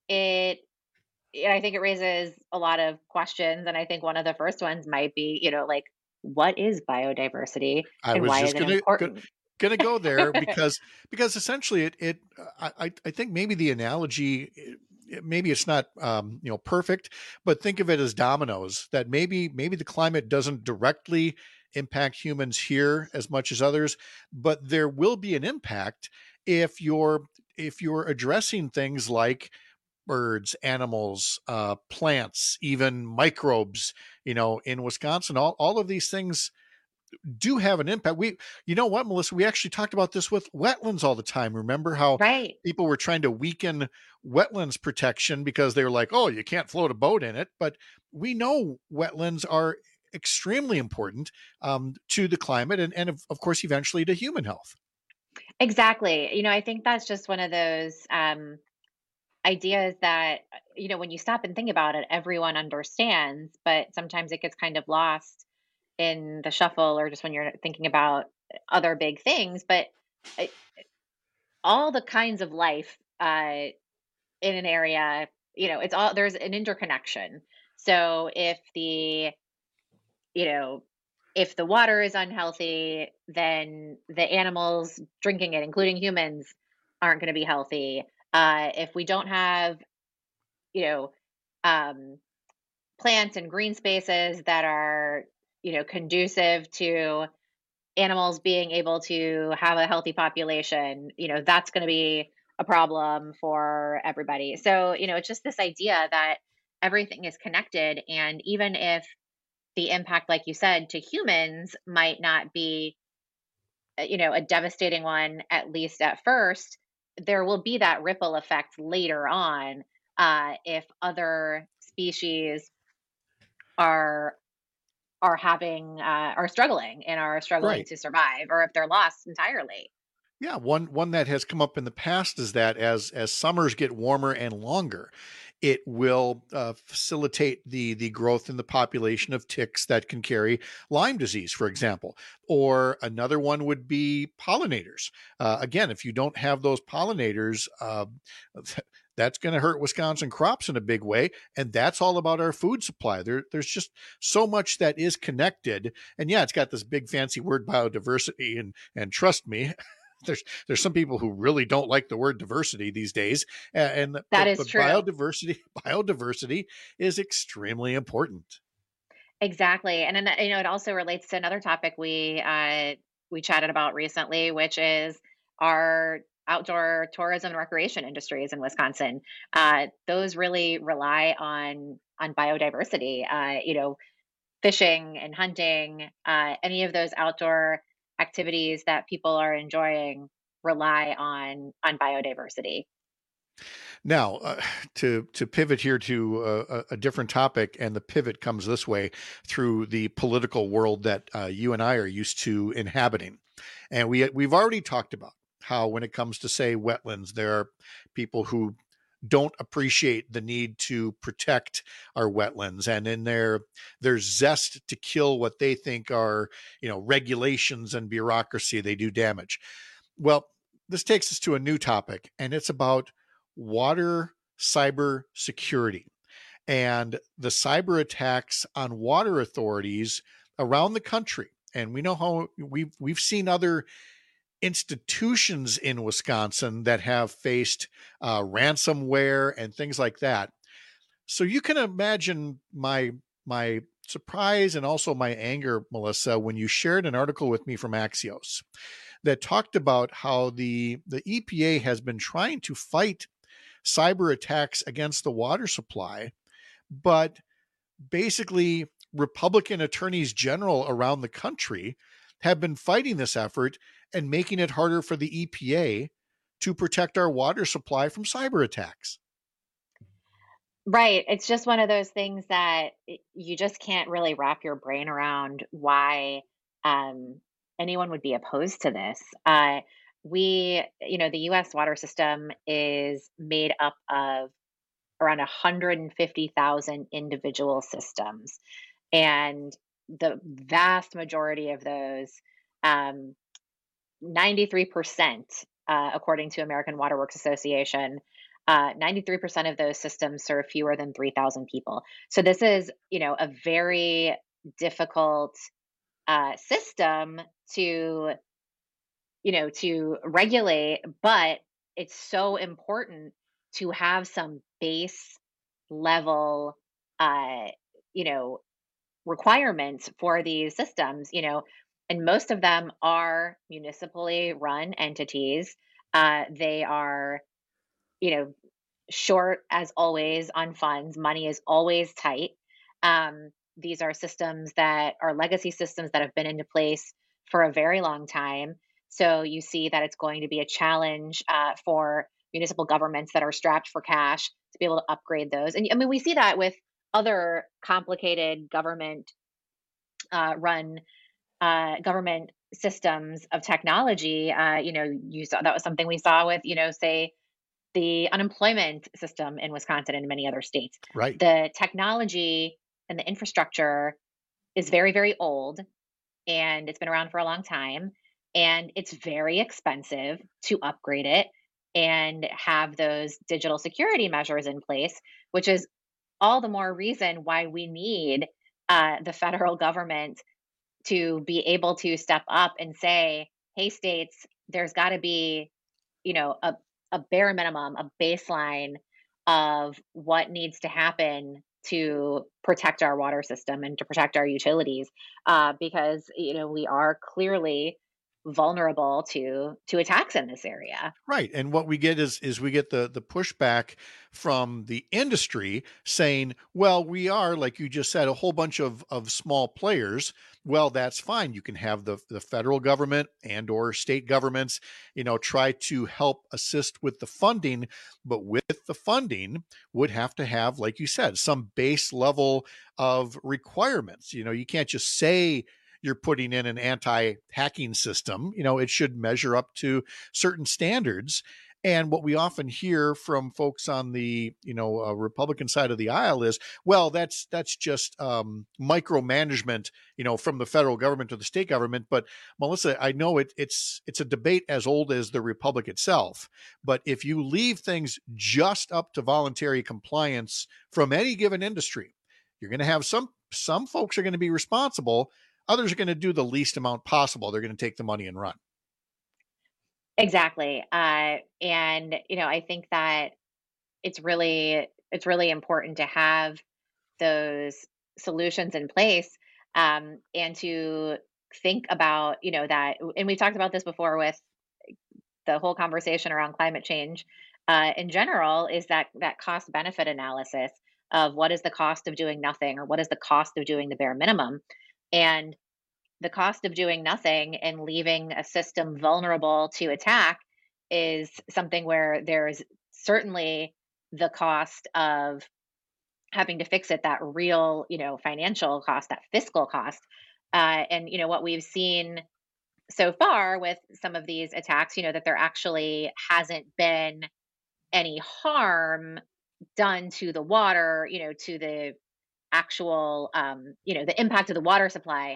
I think it raises a lot of questions. And I think one of the first ones might be, what is biodiversity and why is it important? Gonna go there because essentially I think maybe the analogy, maybe it's not perfect, but think of it as dominoes, that maybe the climate doesn't directly impact humans here as much as others, but there will be an impact if you're addressing things like birds, animals, plants, even microbes. In Wisconsin, all of these things do have an impact. You know what, Melissa, we actually talked about this with wetlands all the time. Remember how people were trying to weaken wetlands protection because they were like, oh, you can't float a boat in it. But we know wetlands are extremely important to the climate and of course, eventually to human health. Exactly. I think that's just one of those ideas that, when you stop and think about it, everyone understands, but sometimes it gets kind of lost in the shuffle or just when you're thinking about other big things. But all the kinds of life in an area, there's an interconnection. So if the water is unhealthy, then the animals drinking it, including humans, aren't going to be healthy. If we don't have, plants and green spaces that are, conducive to animals being able to have a healthy population, that's going to be a problem for everybody. So, it's just this idea that everything is connected. And even if the impact, like you said, to humans might not be, a devastating one, at least at first, there will be that ripple effect later on if other species are struggling and are struggling Right. to survive, or if they're lost entirely. Yeah, one that has come up in the past is that as summers get warmer and longer, it will facilitate the growth in the population of ticks that can carry Lyme disease, for example. Or another one would be pollinators. Again, if you don't have those pollinators, that's going to hurt Wisconsin crops in a big way, and that's all about our food supply. There's just so much that is connected, and yeah, it's got this big fancy word biodiversity, and trust me. There's some people who really don't like the word diversity these days, and That is but true. biodiversity is extremely important. Exactly. And then, it also relates to another topic we chatted about recently, which is our outdoor tourism and recreation industries in Wisconsin. Those really rely on biodiversity. Fishing and hunting, any of those outdoor activities that people are enjoying rely on biodiversity. Now, to pivot here to a different topic, and the pivot comes this way through the political world that you and I are used to inhabiting, and we've already talked about how when it comes to, say, wetlands, there are people who don't appreciate the need to protect our wetlands, and in their zest to kill what they think are regulations and bureaucracy, they do damage. Well, this takes us to a new topic, and it's about water cyber security and the cyber attacks on water authorities around the country. And we know how we've seen other institutions in Wisconsin that have faced ransomware and things like that. So you can imagine my surprise and also my anger, Melissa, when you shared an article with me from Axios that talked about how the EPA has been trying to fight cyber attacks against the water supply, but basically Republican attorneys general around the country have been fighting this effort and making it harder for the EPA to protect our water supply from cyber attacks. Right. It's just one of those things that you just can't really wrap your brain around why anyone would be opposed to this. The U.S. water system is made up of around 150,000 individual systems. And the vast majority of those, 93%, according to American Water Works Association, 93% of those systems serve fewer than 3,000 people. So this is, a very difficult system to regulate, but it's so important to have some base level, requirements for these systems, and most of them are municipally run entities. They are, short as always on funds. Money is always tight. These are systems that are legacy systems that have been into place for a very long time. So you see that it's going to be a challenge for municipal governments that are strapped for cash to be able to upgrade those. And I mean, we see that with other complicated government run government systems of technology. You saw that was something we saw with, say, the unemployment system in Wisconsin and many other states. Right. The technology and the infrastructure is very, very old, and it's been around for a long time, and it's very expensive to upgrade it and have those digital security measures in place, which is all the more reason why we need the federal government to be able to step up and say, hey, states, there's got to be, a bare minimum, a baseline of what needs to happen to protect our water system and to protect our utilities, because we are clearly vulnerable to attacks in this area. Right. And what we get is we get the pushback from the industry saying, well, we are, like you just said, a whole bunch of small players. Well, that's fine. You can have the federal government and or state governments, try to help assist with the funding. But with the funding would have to have, like you said, some base level of requirements. You can't just say you're putting in an anti-hacking system. It should measure up to certain standards. And what we often hear from folks on the, Republican side of the aisle is, well, that's just micromanagement, from the federal government to the state government. But Melissa, I know it's a debate as old as the Republic itself. But if you leave things just up to voluntary compliance from any given industry, you're going to have some folks are going to be responsible. Others are going to do the least amount possible. They're going to take the money and run. Exactly. And, I think that it's really important to have those solutions in place, and to think about, that, and we've talked about this before with the whole conversation around climate change, in general, is that cost benefit analysis of what is the cost of doing nothing, or what is the cost of doing the bare minimum. And the cost of doing nothing and leaving a system vulnerable to attack is something where there's certainly the cost of having to fix it, that real, financial cost, that fiscal cost. And, what we've seen so far with some of these attacks, that there actually hasn't been any harm done to the water, to the actual, the impact of the water supply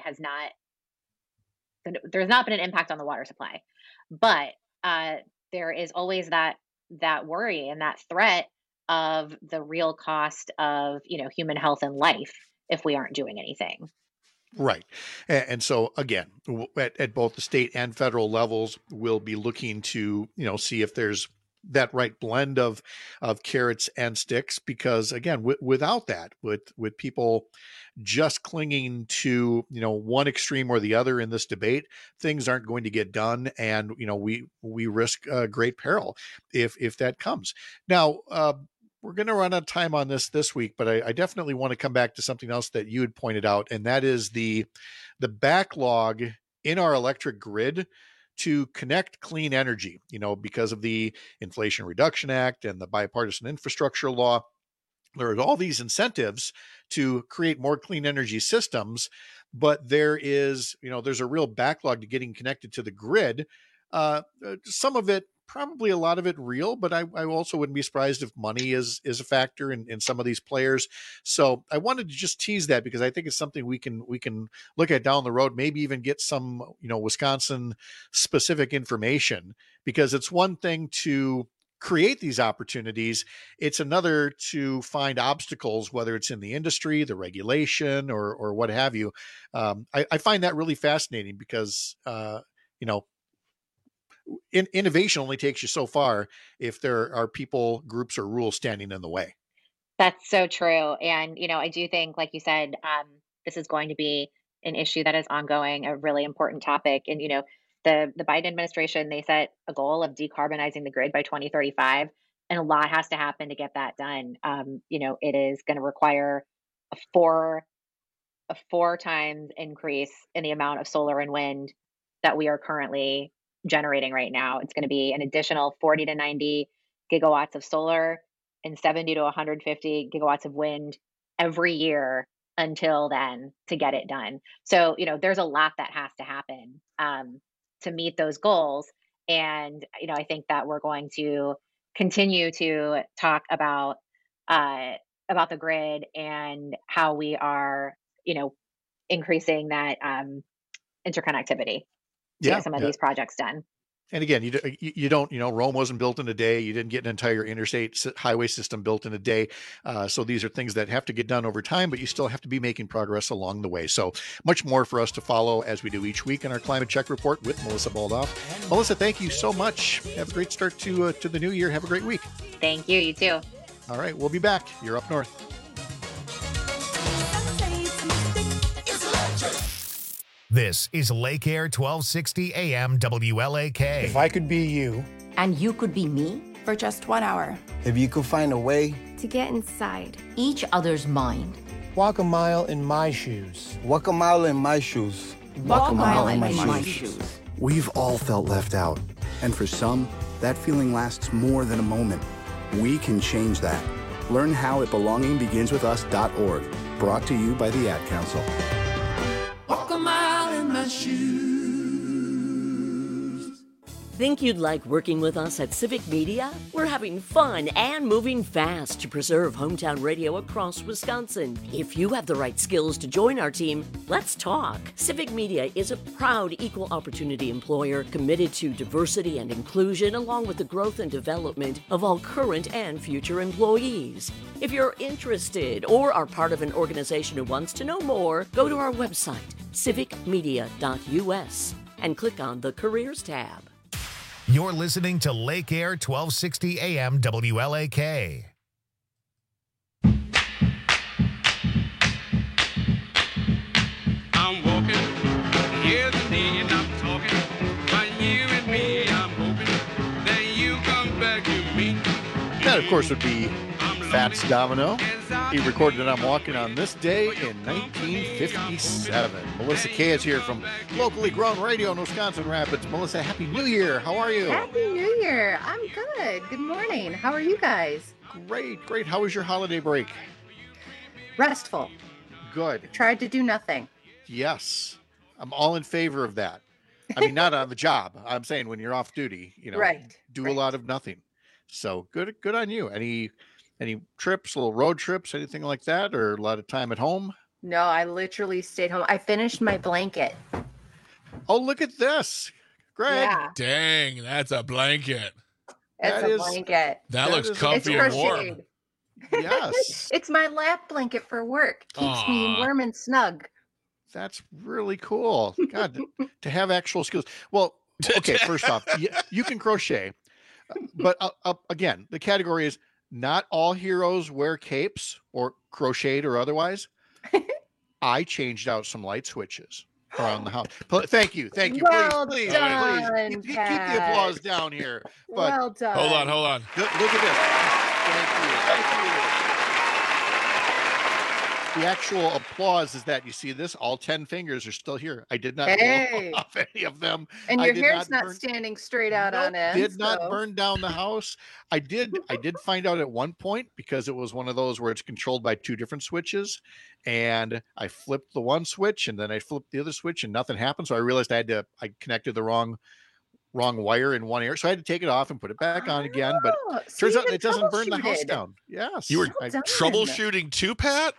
there's not been an impact on the water supply, but there is always that worry and that threat of the real cost of, human health and life if we aren't doing anything. Right. And so again, at both the state and federal levels, we'll be looking to, see if there's that right blend of carrots and sticks, because again, without that, with people just clinging to, one extreme or the other in this debate, things aren't going to get done. And, we risk great peril if that comes. Now, we're going to run out of time on this week, but I definitely want to come back to something else that you had pointed out, and that is the backlog in our electric grid to connect clean energy, because of the Inflation Reduction Act and the bipartisan infrastructure law. There are all these incentives to create more clean energy systems, but there's a real backlog to getting connected to the grid. Some of it, probably a lot of it real, but I also wouldn't be surprised if money is a factor in some of these players. So I wanted to just tease that, because I think it's something we can look at down the road, maybe even get some, Wisconsin specific information, because it's one thing to create these opportunities. It's another to find obstacles, whether it's in the industry, the regulation, or what have you. I find that really fascinating, because, innovation only takes you so far if there are people, groups, or rules standing in the way. That's so true. And, I do think, like you said, this is going to be an issue that is ongoing, a really important topic. And, the Biden administration, they set a goal of decarbonizing the grid by 2035, and a lot has to happen to get that done. It is going to require a four times increase in the amount of solar and wind that we are currently generating right now. It's going to be an additional 40 to 90 gigawatts of solar and 70 to 150 gigawatts of wind every year until then to get it done. So, there's a lot that has to happen to meet those goals. And, I think that we're going to continue to talk about the grid and how we are, increasing that interconnectivity to get some of these projects done. And again, you don't, Rome wasn't built in a day. You didn't get an entire interstate highway system built in a day. So these are things that have to get done over time, but you still have to be making progress along the way. So much more for us to follow as we do each week in our Climate Check Report with Melissa Baldoff. Melissa, thank you so much. Have a great start to the new year. Have a great week. Thank you. You too. All right. We'll be back. You're up north. This is Lake Air 1260 AM WLAK. If I could be you. And you could be me? For just 1 hour. If you could find a way. To get inside. Each other's mind. Walk a mile in my shoes. Walk a mile in my shoes. Walk a mile in my shoes. We've all felt left out. And for some, that feeling lasts more than a moment. We can change that. Learn how at belongingbeginswithus.org. Brought to you by the Ad Council. Walk a mile in my shoes. Think you'd like working with us at Civic Media? We're having fun and moving fast to preserve hometown radio across Wisconsin. If you have the right skills to join our team, let's talk. Civic Media is a proud equal opportunity employer committed to diversity and inclusion, along with the growth and development of all current and future employees. If you're interested or are part of an organization who wants to know more, go to our website, civicmedia.us, and click on the Careers tab. You're listening to Lake Air 1260 AM WLAK. I'm walking, here's the need, I'm talking. But you and me, I'm hoping that you come back to me. That, of course, would be Fats Domino. He recorded it I'm Walking on this day in 1957. Melissa Kay is here from locally grown radio in Wisconsin Rapids. Melissa, Happy New Year. How are you? Happy New Year. I'm good. Good morning. How are you guys? Great. How was your holiday break? Restful. Good. Tried to do nothing. Yes. I'm all in favor of that. I mean, not on the job. I'm saying when you're off duty, right. Do a lot of nothing. So good on you. Any trips, little road trips, anything like that, or a lot of time at home? No, I literally stayed home. I finished my blanket. Oh, look at this. Greg. Yeah. Dang, that's a blanket. It's a blanket. That looks comfy and warm. Yes. It's my lap blanket for work. Keeps me warm and snug. That's really cool. God, to have actual skills. Well, okay, first off, you can crochet, but again, the category is not all heroes wear capes or crocheted or otherwise. I changed out some light switches around the house. Thank you. Well please. done, Keep the applause down here. But well done. Hold on. Look at this. Thank you. The actual applause is that you see this, all 10 fingers are still here. I did not blow off any of them. And your hair's not standing straight out on end. Did not burn down the house. I did find out at one point, because it was one of those where it's controlled by two different switches, and I flipped the one switch and then I flipped the other switch and nothing happened. So I realized I connected the wrong wire in one ear. So I had to take it off and put it back on again. But turns out it doesn't burn the house down. Yes. You were troubleshooting too, Pat?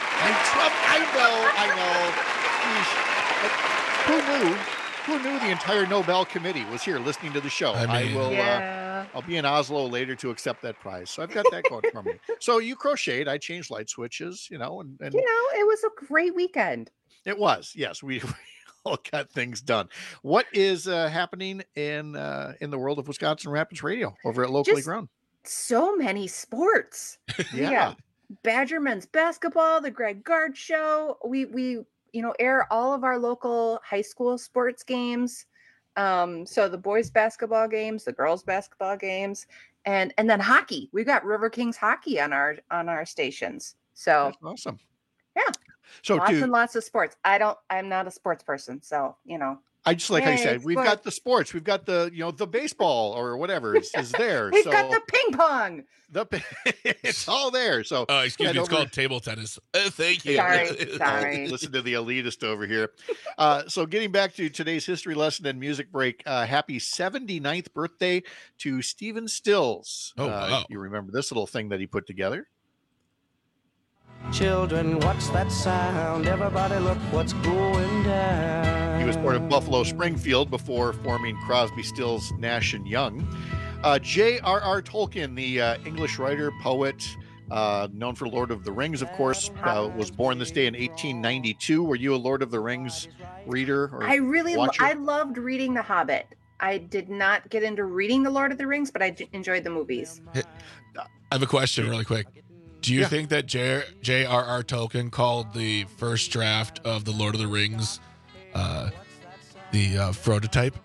I know. Who knew the entire Nobel Committee was here listening to the show? I'll be in Oslo later to accept that prize. So I've got that going for me. So you crocheted. I changed light switches, and it was a great weekend. It was. Yes. We all got things done. What is happening in the world of Wisconsin Rapids Radio over at Locally Grown? So many sports. Yeah. Badger men's basketball, the Greg Gard Show. We air all of our local high school sports games. So the boys basketball games, the girls basketball games, and then hockey. We've got River Kings hockey on our stations. So that's awesome. Yeah. So lots of sports. I'm not a sports person, so I just like how you said, we've got the sports, we've got the the baseball or whatever is there. We've got the ping pong. It's all there. So excuse me, it's called table tennis. Thank you. Sorry. Listen to the elitist over here. So getting back to today's history lesson and music break, happy 79th birthday to Stephen Stills. Wow. You remember this little thing that he put together? Children, what's that sound? Everybody look what's going down. He was part of Buffalo Springfield before forming Crosby, Stills, Nash & Young. J.R.R. Tolkien, the English writer, poet, known for Lord of the Rings, of course, was born this day in 1892. Were you a Lord of the Rings reader or watcher? I loved reading The Hobbit. I did not get into reading The Lord of the Rings, but I enjoyed the movies. I have a question really quick. Do you think that J.R.R. Tolkien called the first draft of The Lord of the Rings Prototype.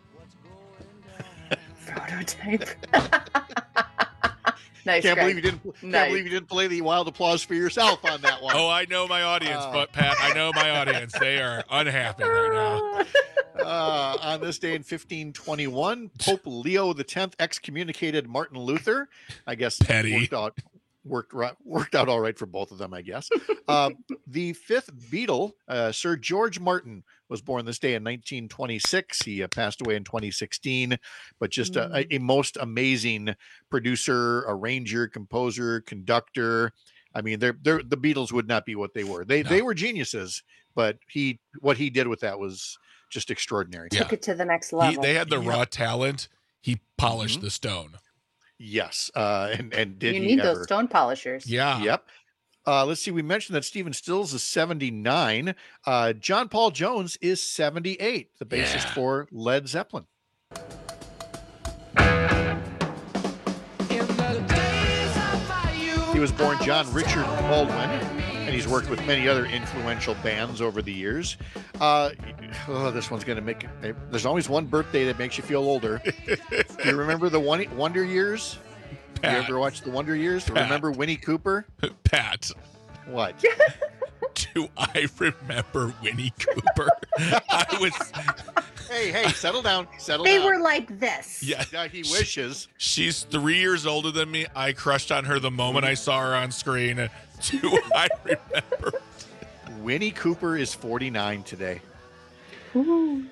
Prototype. Nice. Can't Greg. believe you didn't. Nice. Can't believe you didn't play the wild applause for yourself on that one. Oh, I know my audience, but Pat, I know my audience. They are unhappy right now. On this day in 1521, Pope Leo X excommunicated Martin Luther. I guess Petty. worked out all right for both of them, I guess. The fifth Beatle, Sir George Martin, was born this day in 1926. He passed away in 2016, but just a most amazing producer, arranger, composer, conductor. I mean, the Beatles would not be what they were. They were geniuses, but what he did with that was just extraordinary. Took it to the next level. They had the raw talent. He polished the stone. Yes, and did you he need ever? those stone polishers? Yeah. Yep. Let's see. We mentioned that Stephen Stills is 79. John Paul Jones is 78, the bassist for Led Zeppelin. He was born John Richard Baldwin, and he's worked with many other influential bands over the years. This one's going to make it. There's always one birthday that makes you feel older. Do you remember the Wonder Years? Pat. You ever watch the Wonder Years? Pat. Remember Winnie Cooper? Pat. What? Do I remember Winnie Cooper? I was. Hey, settle down. They were like this. Yeah, he wishes. She's 3 years older than me. I crushed on her the moment I saw her on screen. Do I remember? Winnie Cooper is 49 today. Ooh.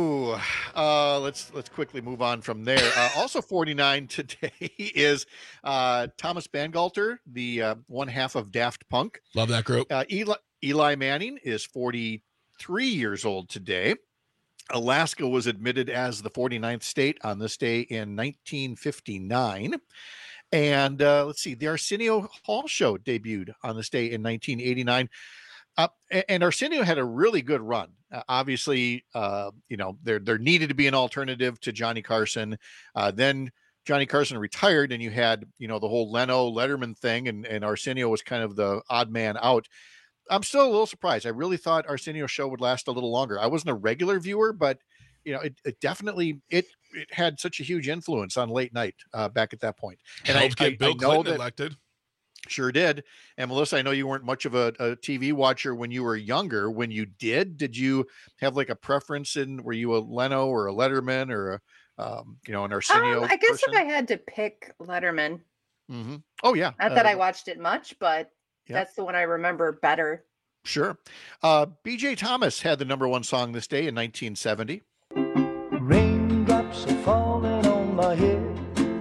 Let's quickly move on from there. Also 49 today is Thomas Bangalter, the one half of Daft Punk. Love that group. Eli Manning is 43 years old today. Alaska was admitted as the 49th state on this day in 1959. And let's see, the Arsenio Hall Show debuted on this day in 1989. And Arsenio had a really good run. Obviously, there needed to be an alternative to Johnny Carson. Then Johnny Carson retired, and you had, the whole Letterman thing, and Arsenio was kind of the odd man out. I'm still a little surprised. I really thought Arsenio's show would last a little longer. I wasn't a regular viewer, but it definitely it had such a huge influence on late night back at that point. And helped get Bill Clinton elected. Sure did. And Melissa, I know you weren't much of a TV watcher when you were younger. When you did you have like a preference were you a Leno or a Letterman or an Arsenio? I guess person? if I had to pick Letterman. Mm-hmm. Oh yeah. Not that I watched it much, but yeah. That's the one I remember better. Sure. BJ Thomas had the #1 song this day in 1970. Raindrops are falling on my head,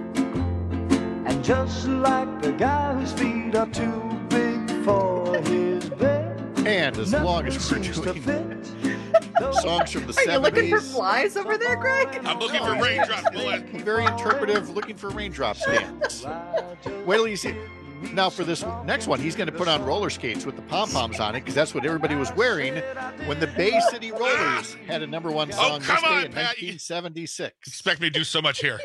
and just like the guy whose feet are too big for his bed. And as long as we're doing songs from the 70s. Are you looking for flies over there, Greg? I'm looking for raindrops. Very interpretive, looking for raindrops dance. Wait till you see. Now for this next one, he's going to put on roller skates with the pom-poms on it because that's what everybody was wearing when the Bay City Rollers had a #1 song this day in 1976. Expect me to do so much here.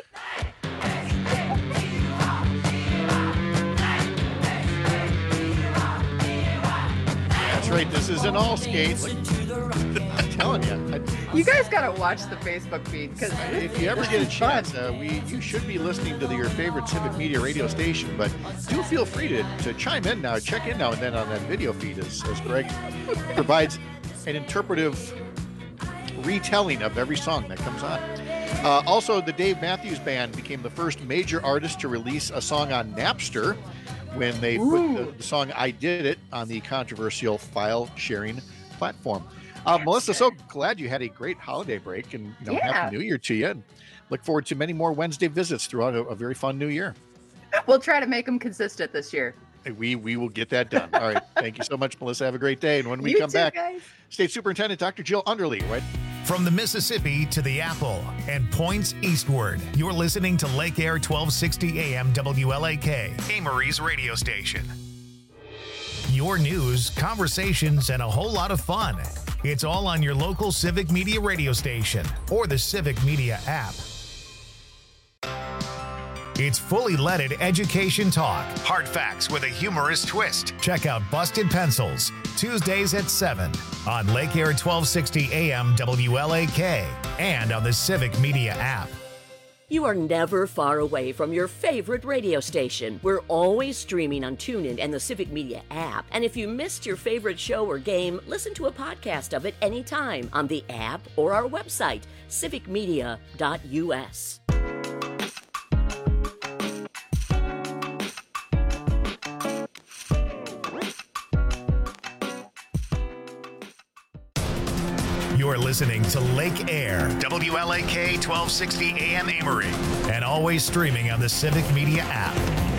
That's right. This isn't all skates. I'm telling you. You guys got to watch the Facebook feed because if you ever get a chance, you should be listening to your favorite Civic Media radio station. But do feel free to chime in now, check in now and then on that video feed as Greg provides an interpretive retelling of every song that comes on. Also, the Dave Matthews Band became the first major artist to release a song on Napster when they put the song I Did It on the controversial file sharing platform. Melissa, so glad you had a great holiday break, and Happy New Year to you. And look forward to many more Wednesday visits throughout a very fun new year. We'll try to make them consistent this year. We will get that done. All right. Thank you so much, Melissa. Have a great day. And when we come back, guys. State Superintendent Dr. Jill Underly. Right? From the Mississippi to the Apple and points eastward, you're listening to Lake Air 1260 AM WLAK, Amory's radio station. Your news, conversations, and a whole lot of fun. It's all on your local Civic Media radio station or the Civic Media app. It's fully leaded education talk. Hard facts with a humorous twist. Check out Busted Pencils, Tuesdays at 7 on Lake Air 1260 AM WLAK and on the Civic Media app. You are never far away from your favorite radio station. We're always streaming on TuneIn and the Civic Media app. And if you missed your favorite show or game, listen to a podcast of it anytime on the app or our website, civicmedia.us. You're listening to Lake Air, WLAK 1260 AM Amory, and always streaming on the Civic Media app.